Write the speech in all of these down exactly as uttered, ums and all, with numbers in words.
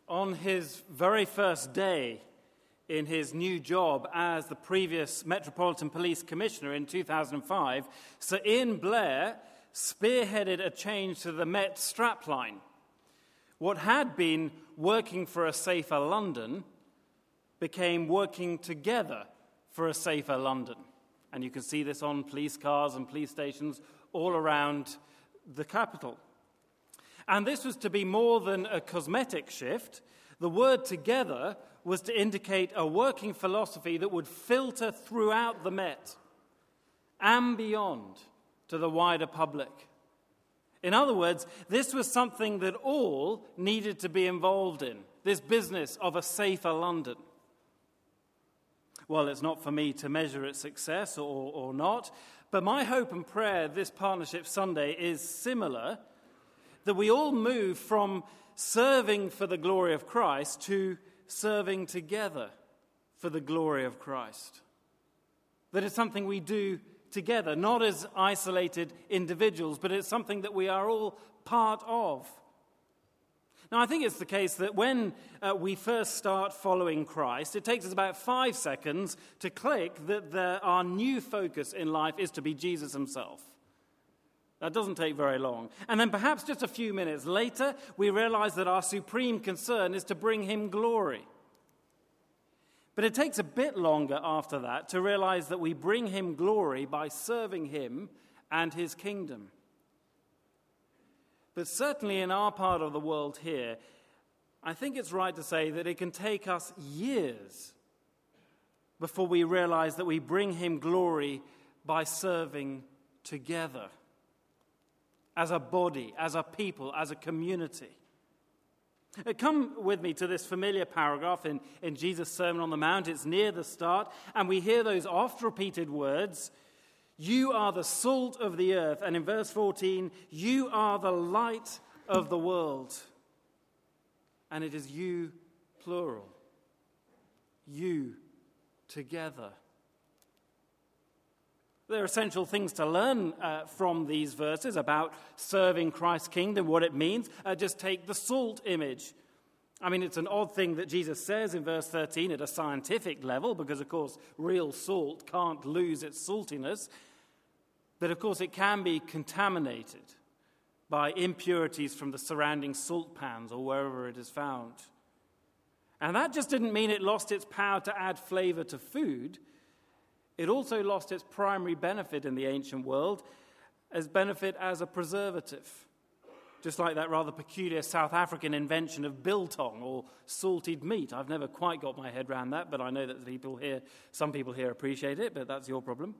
on his very first day in his new job as the previous Metropolitan Police Commissioner in two thousand five, Sir Ian Blair spearheaded a change to the Met strapline. What had been working for a safer London became working together for a safer London. And you can see this on police cars and police stations all around the capital. And this was to be more than a cosmetic shift. The word together was to indicate a working philosophy that would filter throughout the Met and beyond to the wider public. In other words, this was something that all needed to be involved in, this business of a safer London. Well, it's not for me to measure its success or, or not, but my hope and prayer this Partnership Sunday is similar, that we all move from serving for the glory of Christ to serving together for the glory of Christ. That it's something we do together, not as isolated individuals, but it's something that we are all part of. Now, I think it's the case that when uh, we first start following Christ, it takes us about five seconds to click that the, our new focus in life is to be Jesus himself. That doesn't take very long. And then perhaps just a few minutes later, we realize that our supreme concern is to bring him glory. But it takes a bit longer after that to realize that we bring him glory by serving him and his kingdom. But certainly in our part of the world here, I think it's right to say that it can take us years before we realize that we bring him glory by serving together, as a body, as a people, as a community. Come with me to this familiar paragraph in, in Jesus' Sermon on the Mount. It's near the start, and we hear those oft-repeated words, "You are the salt of the earth." And in verse fourteen, "You are the light of the world." And it is you, plural. You, together. There are essential things to learn uh, from these verses about serving Christ's kingdom, what it means. Uh, just take the salt image. I mean, it's an odd thing that Jesus says in verse thirteen at a scientific level, because, of course, real salt can't lose its saltiness. But, of course, it can be contaminated by impurities from the surrounding salt pans or wherever it is found. And that just didn't mean it lost its power to add flavor to food. It also lost its primary benefit in the ancient world as benefit as a preservative, just like that rather peculiar South African invention of biltong or salted meat. I've never quite got my head around that, but I know that people here, some people here appreciate it, but that's your problem.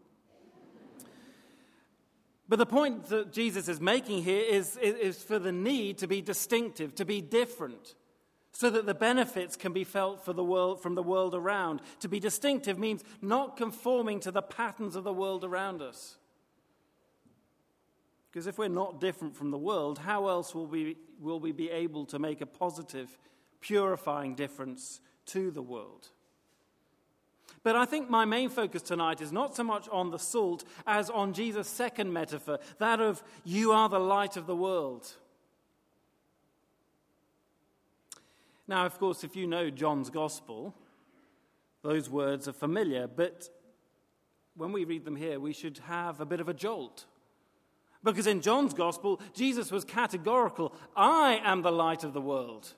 But the point that Jesus is making here is, is for the need to be distinctive, to be different, so that the benefits can be felt for the world, from the world around. To be distinctive means not conforming to the patterns of the world around us. Because if we're not different from the world, how else will we, will we be able to make a positive, purifying difference to the world? But I think my main focus tonight is not so much on the salt as on Jesus' second metaphor, that of you are the light of the world. Now, of course, if you know John's Gospel, those words are familiar, but when we read them here, we should have a bit of a jolt. Because in John's Gospel, Jesus was categorical, I am the light of the world.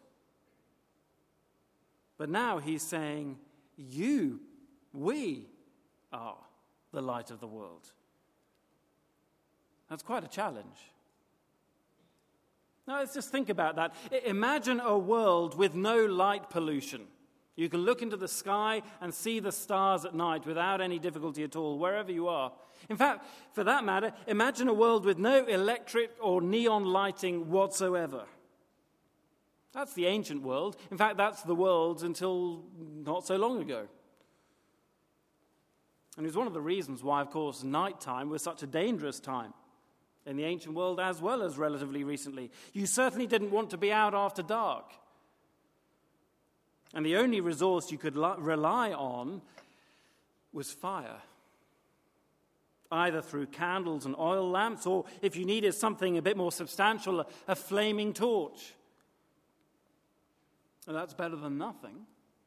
But now he's saying, you, we are the light of the world. That's quite a challenge. Now, let's just think about that. Imagine a world with no light pollution. You can look into the sky and see the stars at night without any difficulty at all, wherever you are. In fact, for that matter, imagine a world with no electric or neon lighting whatsoever. That's the ancient world. In fact, that's the world until not so long ago. And it's one of the reasons why, of course, nighttime was such a dangerous time in the ancient world as well as relatively recently. You certainly didn't want to be out after dark. And the only resource you could li- rely on was fire. Either through candles and oil lamps, or if you needed something a bit more substantial, a, a flaming torch. And that's better than nothing.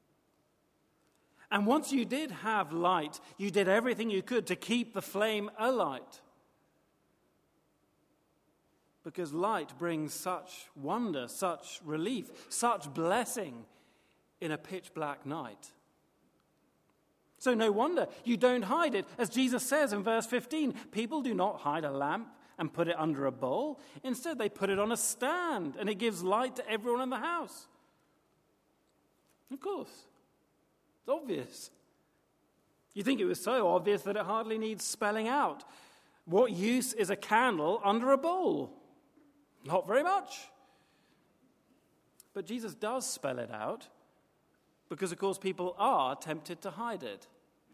And once you did have light, you did everything you could to keep the flame alight. Because light brings such wonder, such relief, such blessing in a pitch black night. So no wonder you don't hide it. As Jesus says in verse fifteen, people do not hide a lamp and put it under a bowl. Instead, they put it on a stand, and it gives light to everyone in the house. Of course, it's obvious. You think it was so obvious that it hardly needs spelling out. What use is a candle under a bowl? Not very much. But Jesus does spell it out because, of course, people are tempted to hide it.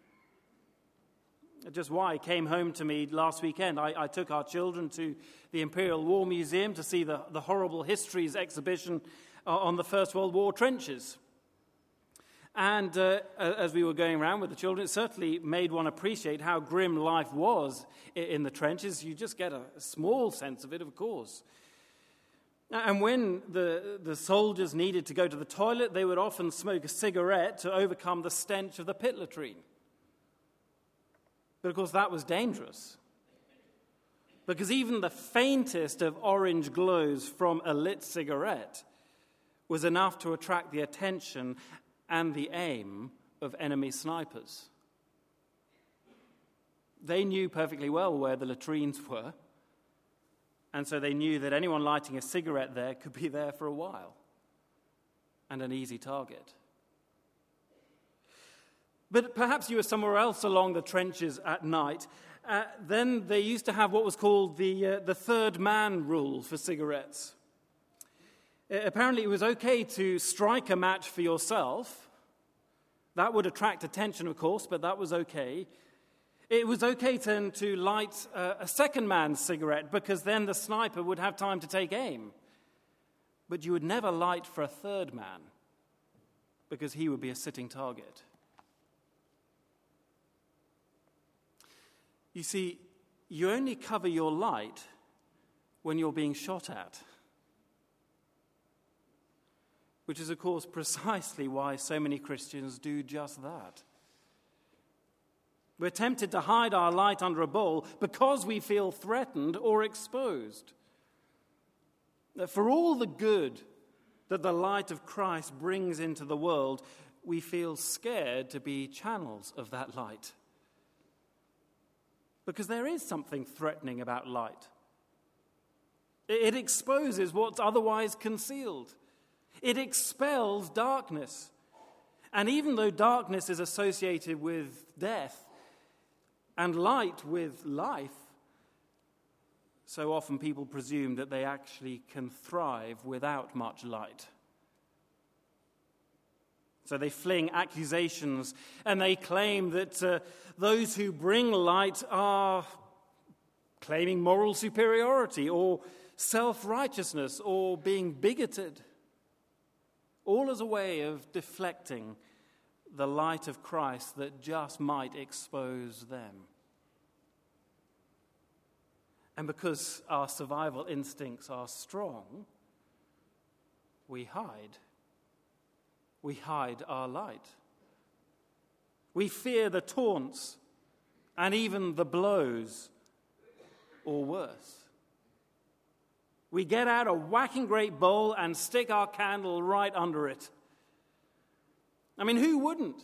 Just why came home to me last weekend. I, I took our children to the Imperial War Museum to see the, the Horrible Histories exhibition uh, on the First World War trenches. And uh, as we were going around with the children, it certainly made one appreciate how grim life was in the trenches. You just get a small sense of it, of course. And when the, the soldiers needed to go to the toilet, they would often smoke a cigarette to overcome the stench of the pit latrine. But of course that was dangerous. Because even the faintest of orange glows from a lit cigarette was enough to attract the attention and the aim of enemy snipers. They knew perfectly well where the latrines were, and so they knew that anyone lighting a cigarette there could be there for a while, and an easy target. But perhaps you were somewhere else along the trenches at night. Uh, then they used to have what was called the, uh, the third man rule for cigarettes. Uh, apparently it was okay to strike a match for yourself. That would attract attention, of course, but that was okay. It was okay then to light uh, a second man's cigarette, because then the sniper would have time to take aim. But you would never light for a third man, because he would be a sitting target. You see, you only cover your light when you're being shot at. Which is, of course, precisely why so many Christians do just that. We're tempted to hide our light under a bowl because we feel threatened or exposed. For all the good that the light of Christ brings into the world, we feel scared to be channels of that light. Because there is something threatening about light. It exposes what's otherwise concealed. It expels darkness. And even though darkness is associated with death and light with life, so often people presume that they actually can thrive without much light. So they fling accusations and they claim that uh, those who bring light are claiming moral superiority or self-righteousness or being bigoted. All as a way of deflecting the light of Christ that just might expose them. And because our survival instincts are strong, we hide. We hide our light. We fear the taunts and even the blows, or worse. We get out a whacking great bowl and stick our candle right under it. I mean, who wouldn't?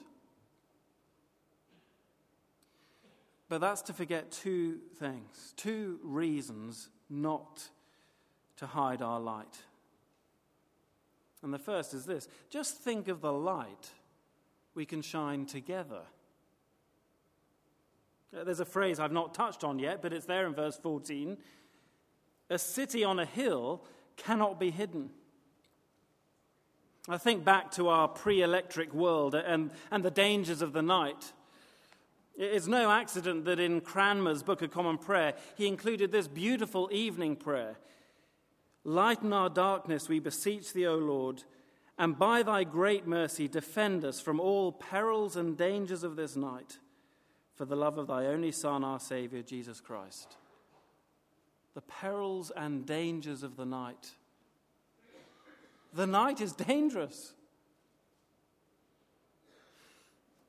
But that's to forget two things, two reasons not to hide our light. And the first is this: just think of the light we can shine together. There's a phrase I've not touched on yet, but it's there in verse fourteen. A city on a hill cannot be hidden. I think back to our pre-electric world and, and the dangers of the night. It's no accident that in Cranmer's Book of Common Prayer, he included this beautiful evening prayer. Lighten our darkness, we beseech thee, O Lord, and by thy great mercy defend us from all perils and dangers of this night, for the love of thy only Son, our Saviour, Jesus Christ. The perils and dangers of the night. The night is dangerous.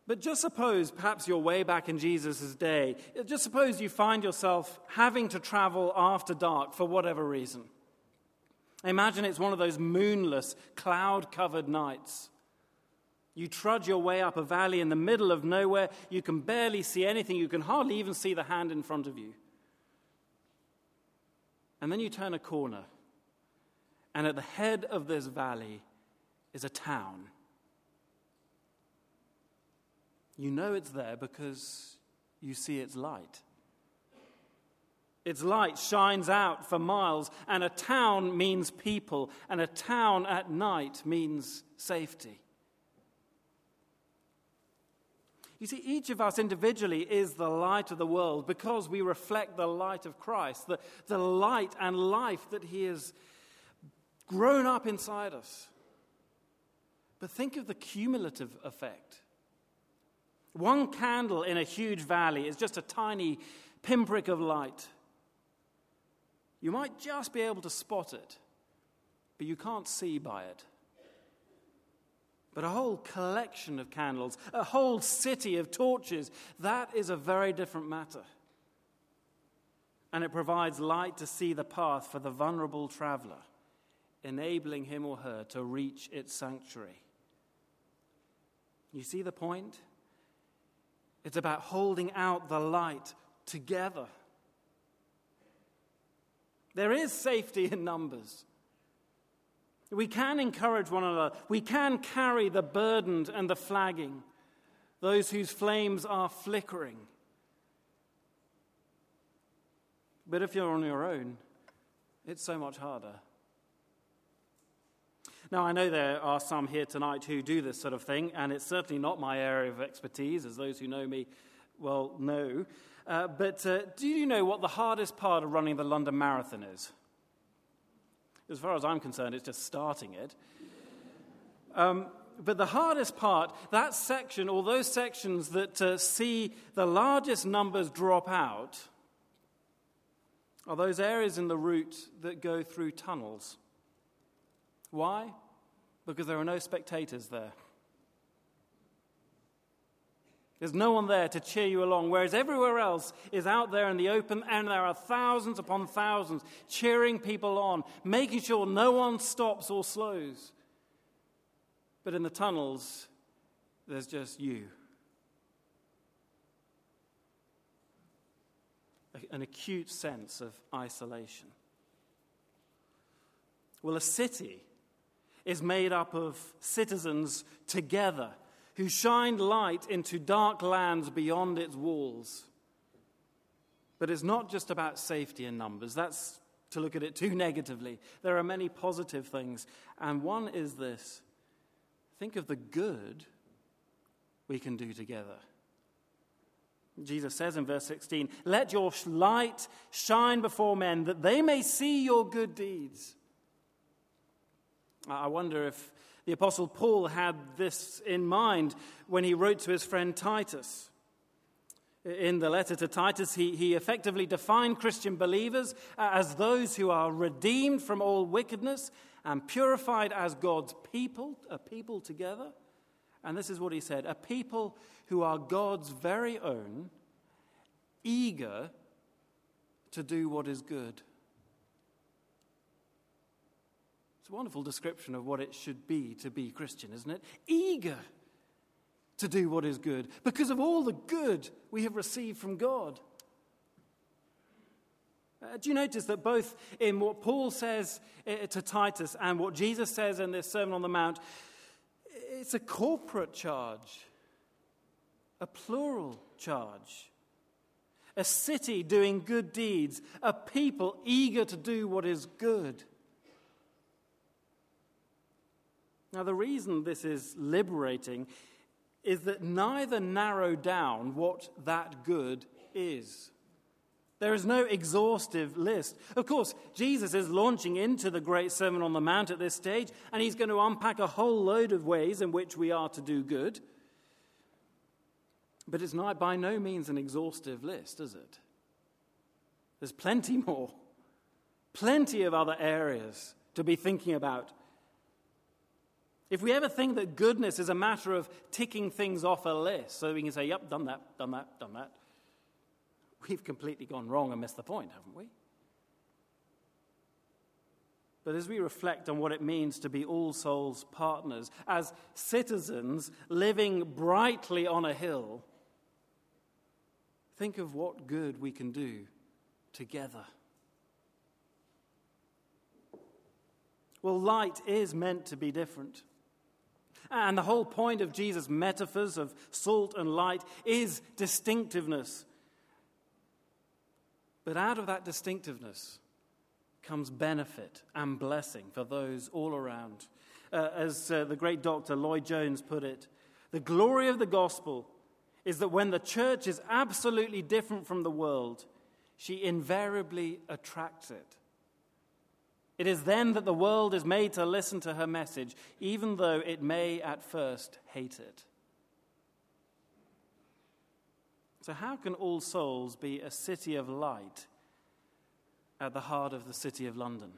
But just suppose, perhaps you're way back in Jesus' day, just suppose you find yourself having to travel after dark for whatever reason. Imagine it's one of those moonless, cloud-covered nights. You trudge your way up a valley in the middle of nowhere. You can barely see anything. You can hardly even see the hand in front of you. And then you turn a corner, and at the head of this valley is a town. You know it's there because you see its light. Its light shines out for miles, and a town means people, and a town at night means safety. You see, each of us individually is the light of the world because we reflect the light of Christ, the, the light and life that he has grown up inside us. But think of the cumulative effect. One candle in a huge valley is just a tiny pinprick of light. You might just be able to spot it, but you can't see by it. But a whole collection of candles, a whole city of torches, that is a very different matter. And it provides light to see the path for the vulnerable traveler, enabling him or her to reach its sanctuary. You see the point? It's about holding out the light together. There is safety in numbers. We can encourage one another. We can carry the burdened and the flagging, those whose flames are flickering. But if you're on your own, it's so much harder. Now, I know there are some here tonight who do this sort of thing, and it's certainly not my area of expertise, as those who know me well know. Uh, but uh, do you know what the hardest part of running the London Marathon is? As far as I'm concerned, it's just starting it. Um, but the hardest part, that section, or those sections that uh, see the largest numbers drop out, are those areas in the route that go through tunnels. Why? Because there are no spectators there. There's no one there to cheer you along, whereas everywhere else is out there in the open, and there are thousands upon thousands cheering people on, making sure no one stops or slows. But in the tunnels, there's just you. An acute sense of isolation. Well, a city is made up of citizens together who shine light into dark lands beyond its walls. But it's not just about safety in numbers. That's to look at it too negatively. There are many positive things, and one is this. Think of the good we can do together. Jesus says in verse sixteen, "Let your light shine before men, that they may see your good deeds." I wonder if the Apostle Paul had this in mind when he wrote to his friend Titus. In the letter to Titus, he, he effectively defined Christian believers as those who are redeemed from all wickedness and purified as God's people, a people together. And this is what he said, a people who are God's very own, eager to do what is good. It's a wonderful description of what it should be to be Christian, isn't it? Eager to do what is good because of all the good we have received from God. Uh, do you notice that both in what Paul says uh, to Titus and what Jesus says in this Sermon on the Mount, it's a corporate charge, a plural charge, a city doing good deeds, a people eager to do what is good. Now, the reason this is liberating is that neither narrow down what that good is. There is no exhaustive list. Of course, Jesus is launching into the great Sermon on the Mount at this stage, and he's going to unpack a whole load of ways in which we are to do good. But it's not by no means an exhaustive list, is it? There's plenty more. Plenty of other areas to be thinking about. If we ever think that goodness is a matter of ticking things off a list so we can say, yep, done that, done that, done that, we've completely gone wrong and missed the point, haven't we? But as we reflect on what it means to be All Souls partners, as citizens living brightly on a hill, think of what good we can do together. Well, light is meant to be different. And the whole point of Jesus' metaphors of salt and light is distinctiveness. But out of that distinctiveness comes benefit and blessing for those all around. Uh, as uh, the great doctor Lloyd Jones put it, the glory of the gospel is that when the church is absolutely different from the world, she invariably attracts it. It is then that the world is made to listen to her message, even though it may at first hate it. So how can All Souls be a city of light at the heart of the city of London?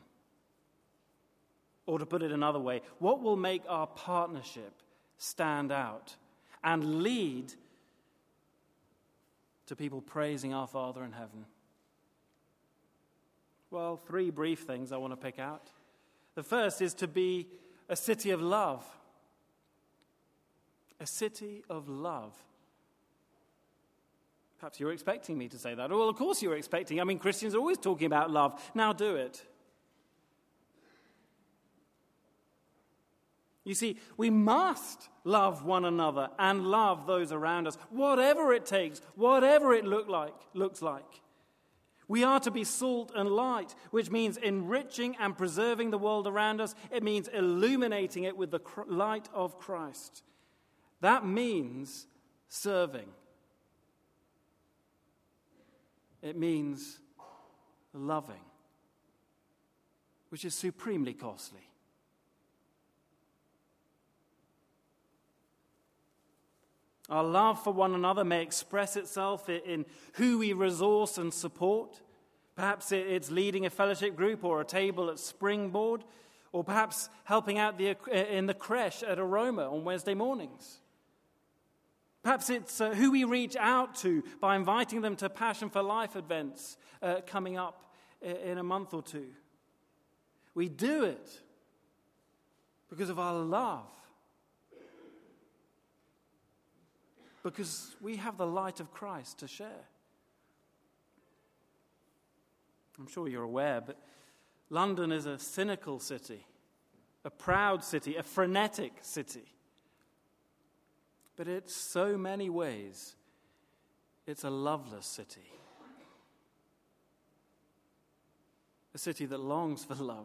Or to put it another way, what will make our partnership stand out and lead to people praising our Father in heaven? Well, three brief things I want to pick out. The first is to be a city of love. A city of love. Perhaps you're expecting me to say that. Well, of course you're expecting. I mean, Christians are always talking about love. Now do it. You see, we must love one another and love those around us, whatever it takes, whatever it look like, looks like. We are to be salt and light, which means enriching and preserving the world around us. It means illuminating it with the light of Christ. That means serving. It means loving, which is supremely costly. Our love for one another may express itself in who we resource and support. Perhaps it's leading a fellowship group or a table at Springboard, or perhaps helping out the, in the creche at Aroma on Wednesday mornings. Perhaps it's uh, who we reach out to by inviting them to Passion for Life events uh, coming up in a month or two. We do it because of our love. Because we have the light of Christ to share. I'm sure you're aware, but London is a cynical city, a proud city, a frenetic city. But in so many ways, it's a loveless city. A city that longs for love.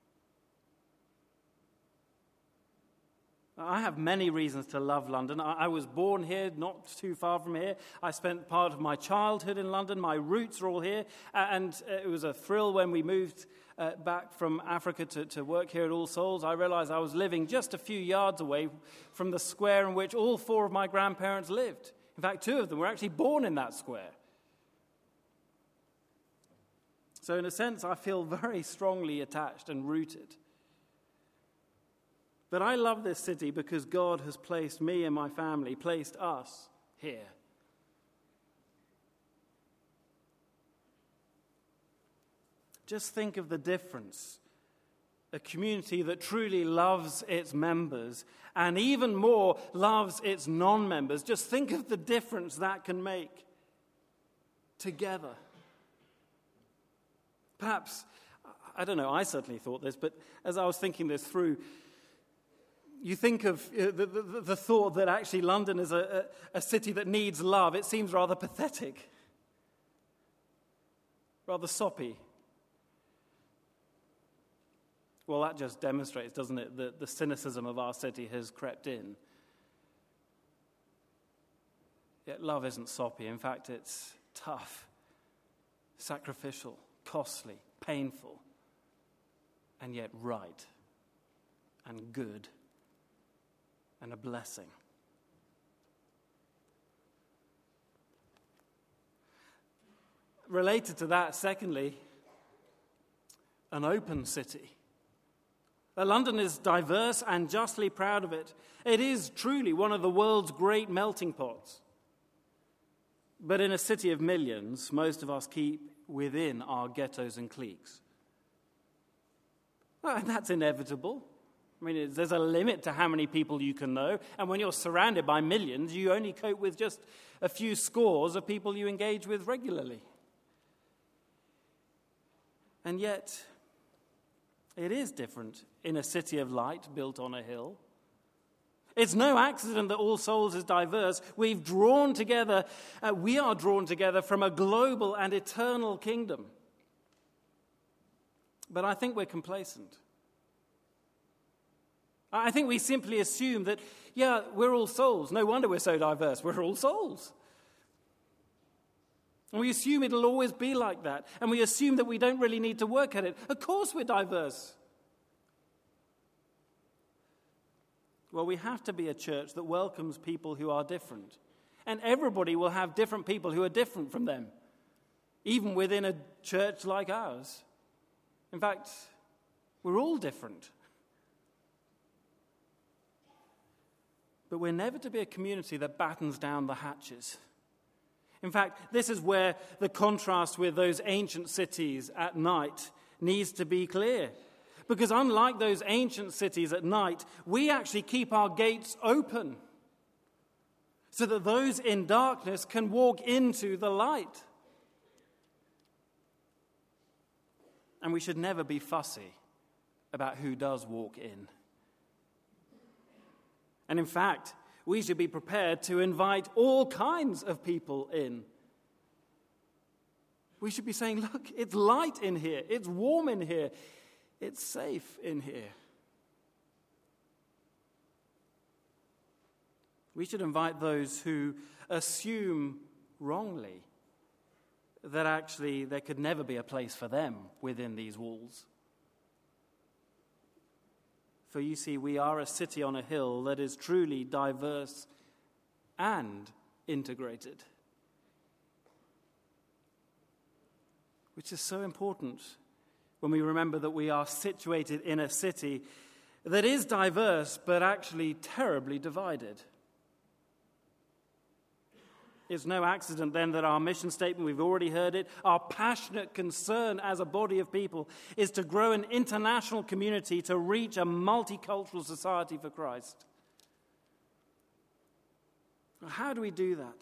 I have many reasons to love London. I was born here, not too far from here. I spent part of my childhood in London. My roots are all here. And it was a thrill when we moved uh, back from Africa to, to work here at All Souls. I realized I was living just a few yards away from the square in which all four of my grandparents lived. In fact, two of them were actually born in that square. So in a sense, I feel very strongly attached and rooted. But I love this city because God has placed me and my family, placed us here. Just think of the difference. A community that truly loves its members and even more loves its non-members. Just think of the difference that can make together. Perhaps, I don't know, I certainly thought this, but as I was thinking this through, you think of uh, the, the, the thought that actually London is a, a, a city that needs love. It seems rather pathetic, rather soppy. Well, that just demonstrates, doesn't it, that the cynicism of our city has crept in. Yet love isn't soppy. In fact, it's tough, sacrificial, costly, painful, and yet right and good. And a blessing. Related to that, secondly, an open city. London is diverse and justly proud of it. It is truly one of the world's great melting pots. But in a city of millions, most of us keep within our ghettos and cliques. Well, and that's inevitable. I mean, there's a limit to how many people you can know, and when you're surrounded by millions, you only cope with just a few scores of people you engage with regularly. And yet, it is different in a city of light built on a hill. It's no accident that All Souls is diverse. We've drawn together, uh, we are drawn together from a global and eternal kingdom. But I think we're complacent. I think we simply assume that, yeah, we're all souls. No wonder we're so diverse. We're all souls. And we assume it'll always be like that. And we assume that we don't really need to work at it. Of course we're diverse. Well, we have to be a church that welcomes people who are different. And everybody will have different people who are different from them, even within a church like ours. In fact, we're all different. But we're never to be a community that battens down the hatches. In fact, this is where the contrast with those ancient cities at night needs to be clear. Because unlike those ancient cities at night, we actually keep our gates open so that those in darkness can walk into the light. And we should never be fussy about who does walk in. And in fact, we should be prepared to invite all kinds of people in. We should be saying, look, it's light in here, it's warm in here, it's safe in here. We should invite those who assume wrongly that actually there could never be a place for them within these walls. For you see, we are a city on a hill that is truly diverse and integrated. Which is so important when we remember that we are situated in a city that is diverse but actually terribly divided. It's no accident then that our mission statement, we've already heard it, our passionate concern as a body of people is to grow an international community to reach a multicultural society for Christ. How do we do that?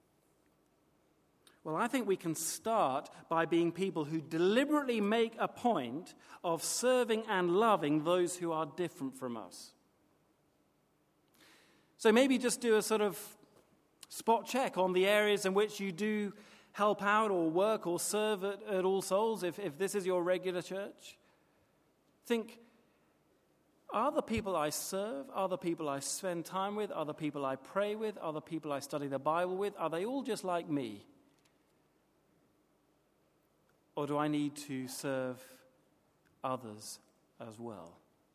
Well, I think we can start by being people who deliberately make a point of serving and loving those who are different from us. So maybe just do a sort of spot check on the areas in which you do help out or work or serve at, at All Souls, if, if this is your regular church. Think, are the people I serve, are the people I spend time with, are the people I pray with, are the people I study the Bible with, are they all just like me? Or do I need to serve others as well?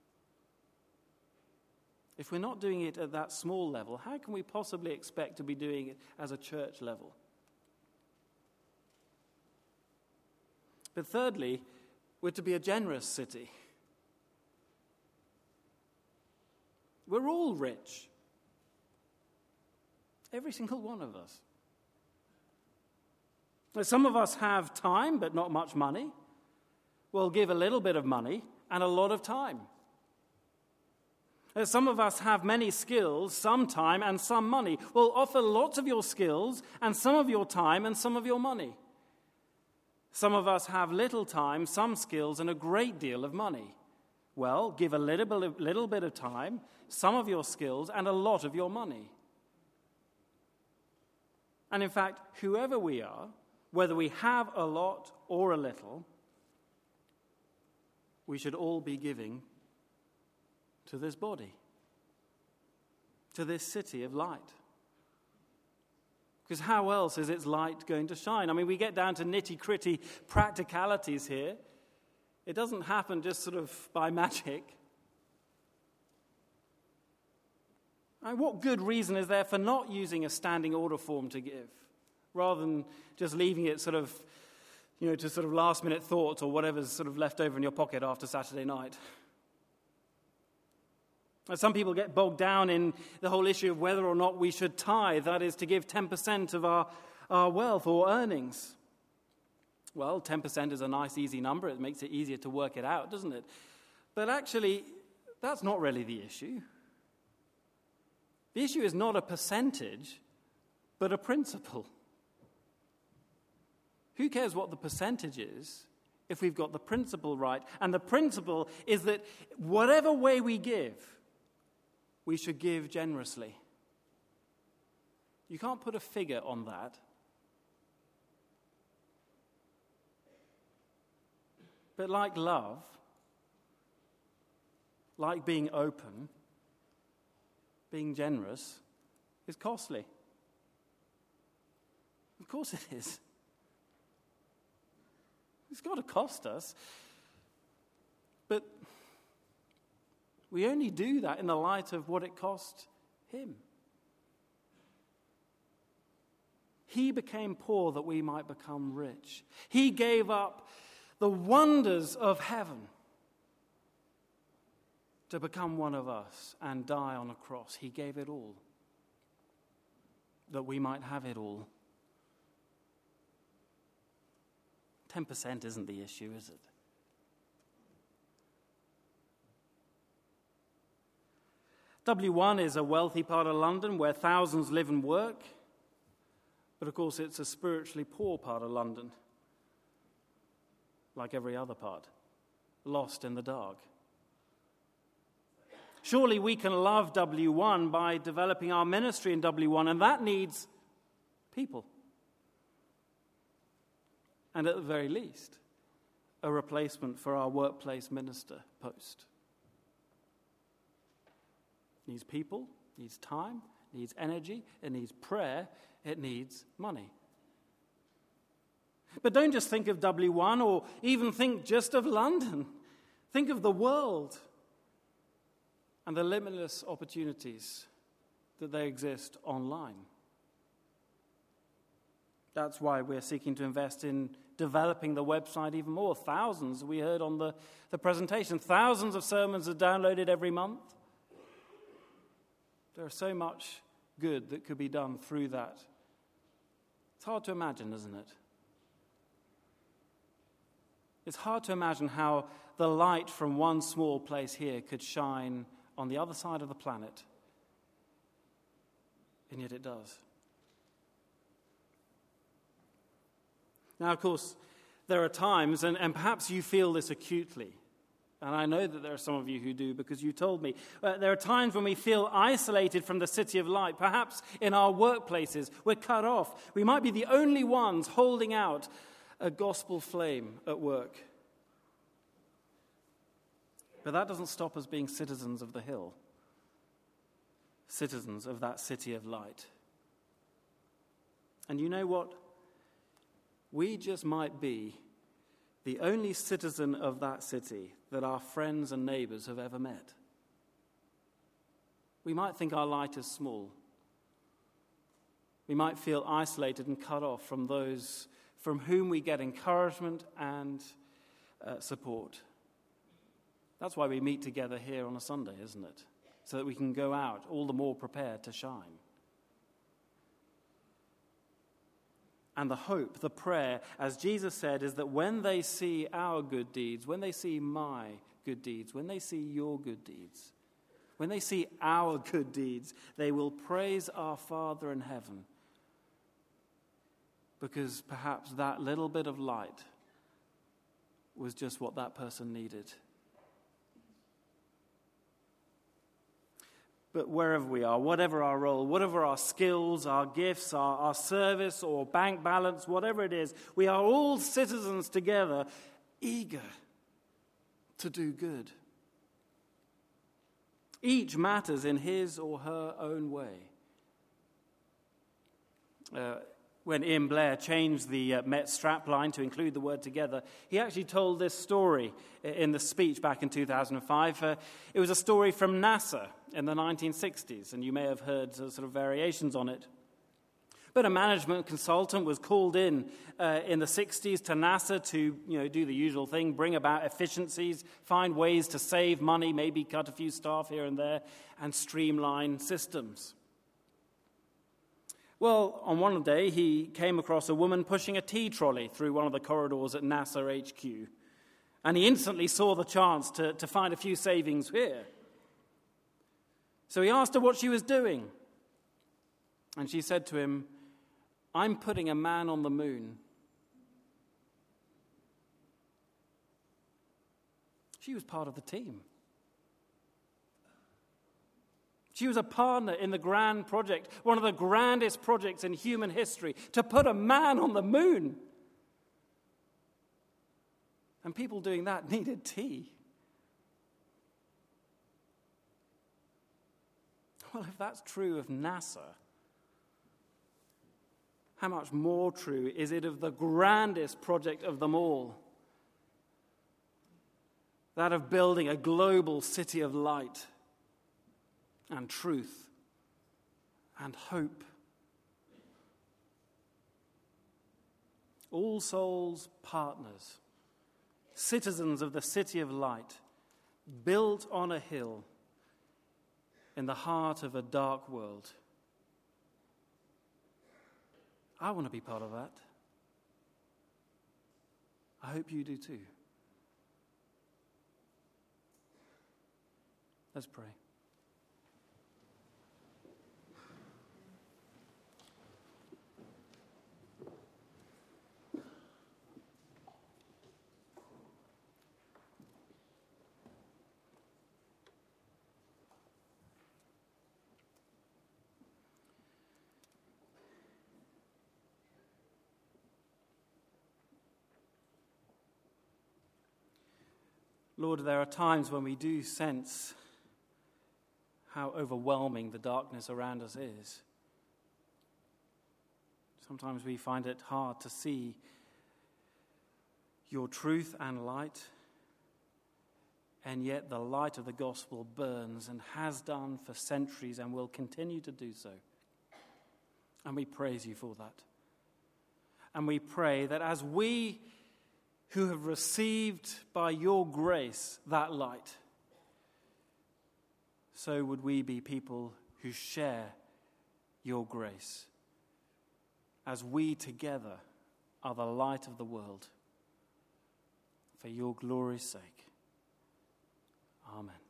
If we're not doing it at that small level, how can we possibly expect to be doing it as a church level? But thirdly, we're to be a generous city. We're all rich. Every single one of us. Now, some of us have time, but not much money. We'll give a little bit of money and a lot of time. Some of us have many skills, some time and some money. We'll offer lots of your skills and some of your time and some of your money. Some of us have little time, some skills, and a great deal of money. Well, give a little bit of, little bit of time, some of your skills, and a lot of your money. And in fact, whoever we are, whether we have a lot or a little, we should all be giving to this body, to this city of light. Because how else is its light going to shine? I mean, we get down to nitty-gritty practicalities here. It doesn't happen just sort of by magic. And what good reason is there for not using a standing order form to give, rather than just leaving it sort of, you know, to sort of last-minute thoughts or whatever's sort of left over in your pocket after Saturday night? Some people get bogged down in the whole issue of whether or not we should tithe, that is, to give ten percent of our, our wealth or earnings. Well, ten percent is a nice, easy number. It makes it easier to work it out, doesn't it? But actually, that's not really the issue. The issue is not a percentage, but a principle. Who cares what the percentage is if we've got the principle right? And the principle is that whatever way we give, we should give generously. You can't put a figure on that. But like love, like being open, being generous is costly. Of course it is. It's got to cost us. But we only do that in the light of what it cost him. He became poor that we might become rich. He gave up the wonders of heaven to become one of us and die on a cross. He gave it all that we might have it all. ten percent isn't the issue, is it? W one is a wealthy part of London where thousands live and work. But of course, it's a spiritually poor part of London, like every other part, lost in the dark. Surely we can love W one by developing our ministry in W one, and that needs people. And at the very least, a replacement for our workplace minister post. It needs people, needs time, needs energy, it needs prayer, it needs money. But don't just think of W one or even think just of London. Think of the world and the limitless opportunities that they exist online. That's why we're seeking to invest in developing the website even more. Thousands, we heard on the, the presentation, thousands of sermons are downloaded every month. There is so much good that could be done through that. It's hard to imagine, isn't it? It's hard to imagine how the light from one small place here could shine on the other side of the planet. And yet it does. Now, of course, there are times, and, and perhaps you feel this acutely, and I know that there are some of you who do because you told me, uh, there are times when we feel isolated from the city of light, perhaps in our workplaces. We're cut off. We might be the only ones holding out a gospel flame at work. But that doesn't stop us being citizens of the hill, citizens of that city of light. And you know what? We just might be the only citizen of that city that our friends and neighbors have ever met. We might think our light is small. We might feel isolated and cut off from those from whom we get encouragement and uh, support. That's why we meet together here on a Sunday, isn't it? So that we can go out all the more prepared to shine. And the hope, the prayer, as Jesus said, is that when they see our good deeds, when they see my good deeds, when they see your good deeds, when they see our good deeds, they will praise our Father in heaven. Because perhaps that little bit of light was just what that person needed. But wherever we are, whatever our role, whatever our skills, our gifts, our, our service or bank balance, whatever it is, we are all citizens together, eager to do good. Each matters in his or her own way. Uh, when Ian Blair changed the uh, Met strapline to include the word together, he actually told this story in the speech back in two thousand five. Uh, it was a story from NASA in the nineteen sixties, and you may have heard uh, sort of variations on it. But a management consultant was called in uh, in the sixties to NASA to, you know, do the usual thing, bring about efficiencies, find ways to save money, maybe cut a few staff here and there, and streamline systems. Well, on one day, he came across a woman pushing a tea trolley through one of the corridors at NASA H Q, and he instantly saw the chance to, to find a few savings here. So he asked her what she was doing, and she said to him, "I'm putting a man on the moon." She was part of the team. She was a partner in the grand project, one of the grandest projects in human history, to put a man on the moon. And people doing that needed tea. Well, if that's true of NASA, how much more true is it of the grandest project of them all? That of building a global city of light and truth and hope. All souls partners, citizens of the city of light, built on a hill in the heart of a dark world. I want to be part of that. I hope you do too. Let's pray. Lord, there are times when we do sense how overwhelming the darkness around us is. Sometimes we find it hard to see your truth and light, and yet the light of the gospel burns and has done for centuries and will continue to do so. And we praise you for that. And we pray that as we who have received by your grace that light, so would we be people who share your grace, as we together are the light of the world, for your glory's sake. Amen.